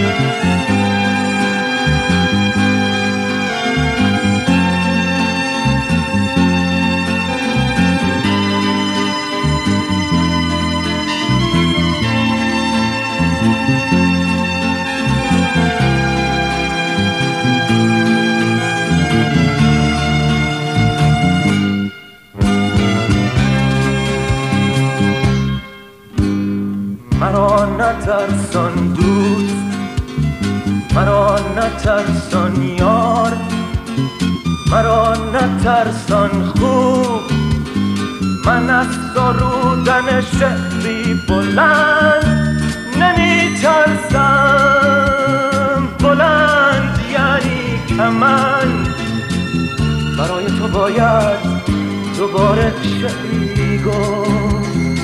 مرا نترسان دوست، مرا نترسان یار، مرا نترسان خوب. من از سرودن شعری بلند نمی ترسم. بلند یعنی کمند. برای تو باید دوباره شعری گفت.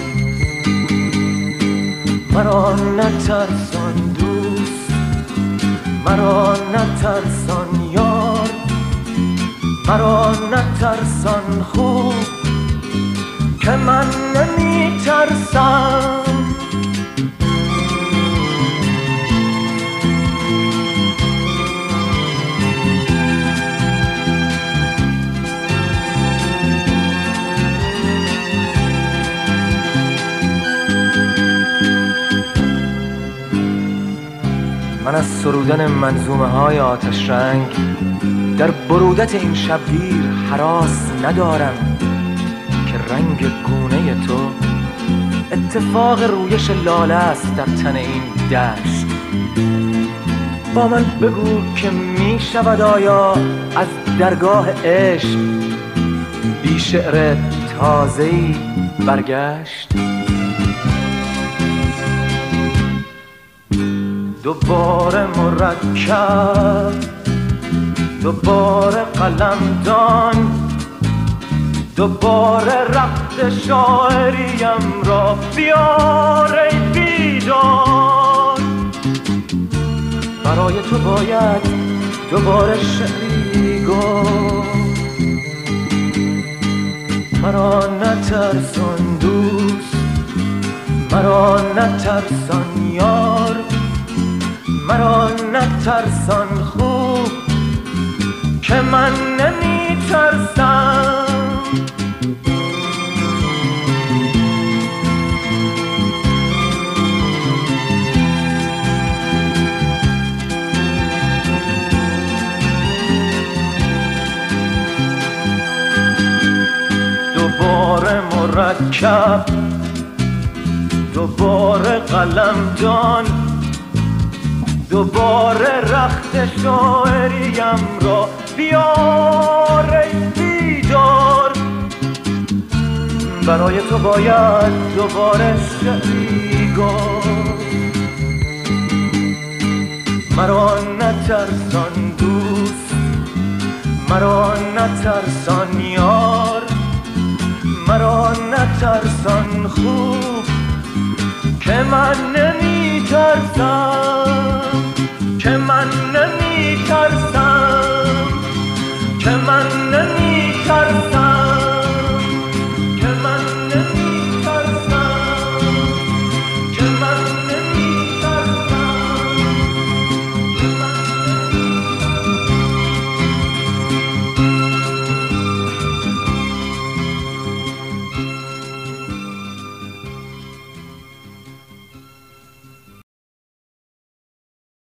مرا نترسان دوست، مرا نترسان یار، مرا نترسان خوب که من نمی ترسم. من از سرودن منظومه های آتش رنگ در برودت این شبگیر هراس ندارم که رنگ گونه تو اتفاق رویش لاله است در تن این دشت. با من بگو که می شود آیا از درگاه عشق بی شعر تازه‌ای برگشت؟ دوباره مرکب، دوباره قلمدان، دوباره رخت شاعریم را بیار ای بیدار. برای تو باید دوباره شعری گفت. مرا نترسان دوست، مرا نترسان یار، مرا نترسان خوب که من نمی ترسم. دوباره مرکب، دوباره قلمدان، دوباره رخت شاعریم را بیار ای بیدار. برای تو باید دوباره شعری گفت. مرا نترسان دوست، مرا نترسان یار، مرا نترسان خوب که من نمی ترسم.